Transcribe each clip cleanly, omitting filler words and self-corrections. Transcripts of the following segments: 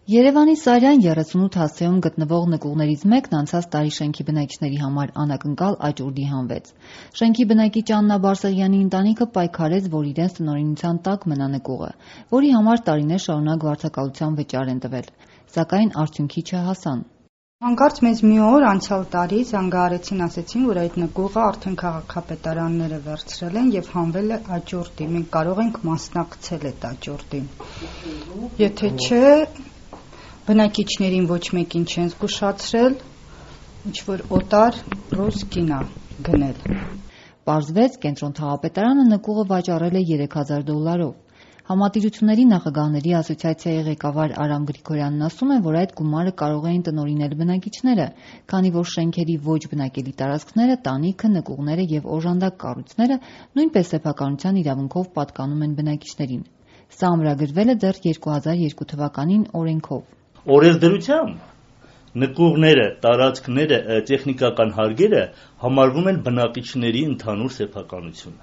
Երևանի Սարյան 38 հասցեում գտնվող նկուղներից մեկն անցած տարի շենքի բնակիչների համար անակնկալ աճուրդի հանվեց։ Շենքի բնակիչ Աննա Բարսեղյանի ընտանիքը պայքարեց, որ իրենց տնօրինության տակ մնա նկուղը, որի համար տարիներ շարունակ վարձակալության վճար են տվել, սակայն արդյունքի չհասան։ Հանկարծ մեզ մի օր անցյալ տարի զանգահարեցին, ասեցին, որ այդ նկուղը արդեն քաղաքապետարանները վերցրել են եւ հանվել է աճուրդի։ Մենք կարող ենք մասնակցել այդ աճուրդին։ Եթե չէ, բնակիչներին ոչ մեկին չեն զգուշացրել, ինչ-որ օտար ռուս կինա գնել։ Պարզվեց, կենտրոն թաղապետարանը նկուղը վաճառել է $3000։ Համատիրությունների նախագահների ասոցիացիայի ղեկավար Արամ Գրիգորյանն ասում է, որ այդ գումարը կարող էին տնօրինել բնակիչները, քանի որ շենքերի ոչ բնակելի տարածքները, տանիքը, նկուղները եւ օժանդակ կառույցները նույնպես սեփականության իրավունքով պատկանում են բնակիչներին։ Սա ամրագրվել է դեռ 2002 թվականին օրենքով։ Օրենսդրությամբ նկուղները, տարածքները, տեխնիկական հարկերը համարվում են բնակիչների ընդհանուր սեփականությունը։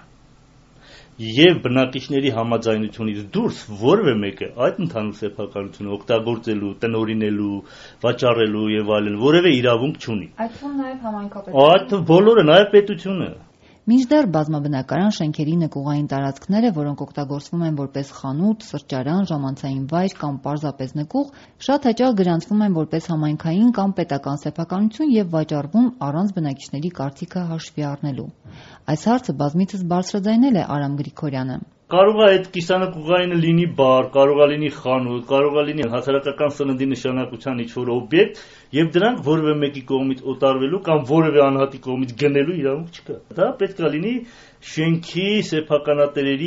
Եվ բնակիչների համաձայնությունից դուրս որևէ մեկը այդ ընդհանուր սեփականությունը օգտագործելու, տնօրինելու, վաճառելու եւ այլն որևէ իրավունք չունի։ Այդ թվում նաեւ համայնքապետարանը։ Այդ բոլորը նաեւ պետությունը։ Մինչդեռ բազմաբնակարան շենքերի նկուղային տարածքները, որոնք օգտագործվում են որպես խանութ, սրճարան, ժամանցային վայր կամ պարզապես նկուղ, շատ հաճախ գրանցվում են որպես համայնքային կամ պետական սեփականություն եւ վաճառվում առանց բնակիչների կարծիքը հաշվի առնելու։ Այս հարցը բազմիցս բարձրաձայնել է Արամ Գրիգորյանը։ Կարող է այդ կիսանկուղայինը լինի բար, կարող է լինի խանութ, կարող է լինի հասարակական սննդի նշանակության ինչ-որ օբյեկտ, եւ դրանք որևէ մեկի կողմից օտարվելու կամ որևէ անհատի կողմից գնելու իրավունք չկա։ Դա պետք է լինի շենքի սեփականատերերի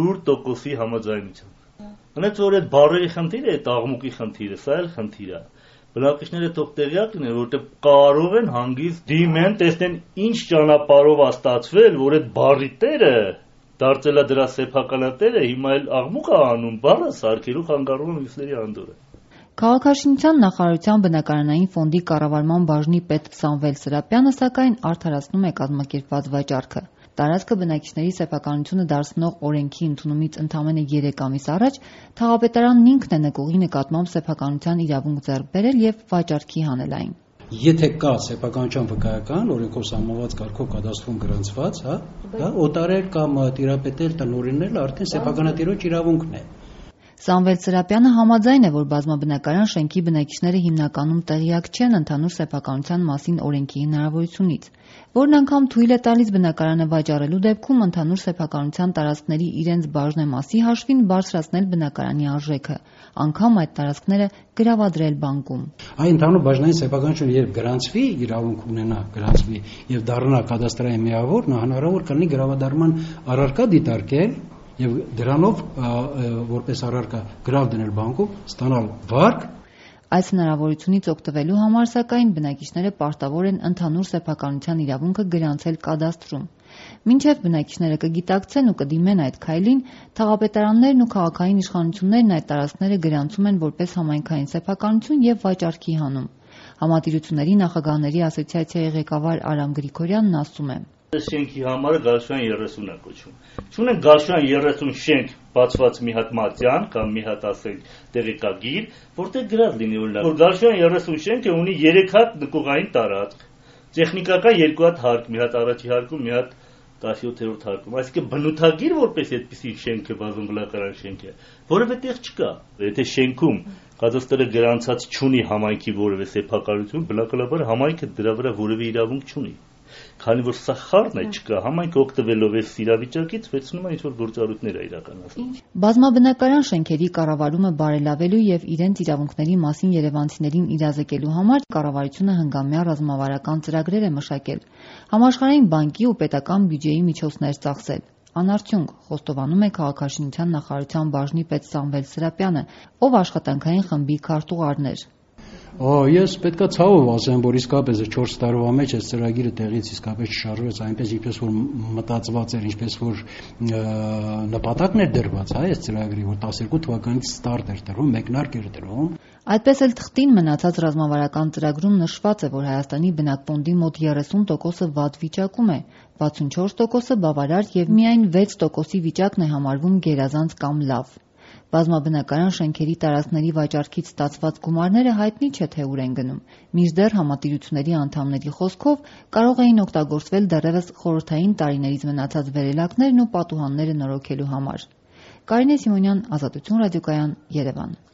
100% համաձայնությամբ։ Հենց որ այդ բարերի խնդիրը, այդ աղմուկի խնդիրը, սա էլ խնդիր է։ Բնակիչները թող տեղյակ լինեն, որովհետեւ կարող են հանգիստ դիմեն, տեսնեն ինչ ճանապարհով է ստացվել, որ այդ բարի տերը դարձել է դրա սեփականատերը, հիմա էլ աղմուկ է անում, բառը սարքելու խանգարում մյուսների անդորը։ Քաղաքաշինության նախարարության բնակարանային ֆոնդի կառավարման բաժնի պետ Սամվել Սրապյանը սակայն արդարացնում է կազմակերպված վաճառքը։ Տարածքը բնակիչների սեփականությունը դարձնող օրենքի ընդունումից ընդամենը 3 ամիս առաջ թաղապետարանն ինքն է նկուղի նկատմամբ սեփականության իրավունք ձեռք բերել եւ վաճառքի հանել այն։ Եթե կա սեփականության վկայական, օրենքով սահմանված կարգով կադաստրում գրանցված, օտարել կամ տիրապետել, տնօրինել արդեն սեփականատիրոջ իրավունքն է։ Սամվել Սրապյանը համաձայն է, որ բազմաբնակարան շենքի բնակիչները հիմնականում տեղյակ չեն ընդհանուր սեփականության մասին օրենքի հնարավորությունից, որն անգամ թույլ է տալիս բնակարանը վաճառելու դեպքում ընդհանուր սեփականության տարածքների իրենց բաժնեմասի հաշվին բարձրացնել բնակարանի արժեքը, անգամ այդ տարածքները գրավադրել բանկում։ Այն ընդհանուր բաժնային սեփականությունը երբ գրանցվի, իրավունք ունենա, գրանցվի եւ դառնա կադաստրային միավոր, նա հնարավոր կլինի գրավադրման առարկա դիտարկել եւ դրանով որպես առարկա գրավ դնել բանկում, ստանալ վարկ։ Այս հնարավորությունից օգտվելու համար սակայն բնակիչները պարտավոր են ընդհանուր սեփականության իրավունքը գրանցել կադաստրում։ Մինչև բնակիչները կգիտակցեն ու կդիմեն այդ քայլին, թաղապետարաններն ու քաղաքային իշխանություններն այդ տարածքները գրանցում են որպես համայնքային սեփականություն եւ վաճառքի հանում։ Համատիրությունների նախագահների ասոցիացիայի ղեկավար Արամ Գրիգորյանն ասում է. Շենքի համարը Գալշյան 30-ն է կոչվում։ Չունենք Գալշյան 30 շենք բացված մի հատ մատյան կամ մի հատ ասենք տեղեկագիր, որտեղ գրած լինի օրինակ, որ Գալշյան 30 շենքը ունի 3 հատ նկուղային տարածք, տեխնիկական 2 հատ հարկ, մի հատ առաջի հարկում, մի հատ 17-րդ հարկում։ Այսինքն բնութագիր որպես այդպիսի շենք է բազմաբնակարան շենք է, որևէ տեղ չկա։ Եթե շենքում կադաստրը գրանցած չունի համայնքի որևէ սեփականություն, բնականաբար համայնքը դրա վրա որևէ իրավունք չունի։ Քանի որ սա խառն է, չկա, համայնքը օգտվելով այս իրավիճակից վերցնում է ինչ-որ գործառույթներ իրականացնում։ Բազմաբնակարան շենքերի կառավարումը բարելավելու եւ իրենց իրավունքների մասին երևանցիներին իրազեկելու համար կառավարությունը հնգամյա ռազմավարական ծրագրեր է մշակել, համաշխարհային բանկի ու պետական բյուջեի միջոցներ ծախսել։ Անարդյունք, խոստովանում է քաղաքաշինության նախարարության բաժնի պետ Սամվել Սրապյանը, ով աշխատանքային խմբի քարտուղարն էր։ Ես պետքա ցավով ասեմ, որ իսկապես 4 տարվա մեջ այս ծրագիրը տեղից իսկապես չշարժվեց այնպես, ինչպես որ մտածված էր, ինչպես որ նպատակն էր դրված, այս ծրագրի, որ 12 թվականից ստարտ էր տրվում, մեկնարկ էր տրվում։ Այդպես էլ թղթին մնացած ռազմավարական ծրագրում նշված է, որ Հայաստանի բնակֆոնդի մոտ 30%-ը վատ վիճակում է, 64%-ը բավարար եւ միայն 6%-ի վիճակն է համարվում գերազանց կամ լավ։ Բազմաբնակարան շենքերի տարածքների վաճառքից ստացված գումարները հայտնի չէ, թե ուր են գնում։ Մինչդեռ համատիրությունների անդամների խոսքով կարող էին օգտագործվել դեռևս խորհրդային տարիներից մնացած վերելակներն ու պատուհանները նորոգելու համար։ Կարինե Սիմոնյան, Ազատություն ռադիոկայան, Երևան։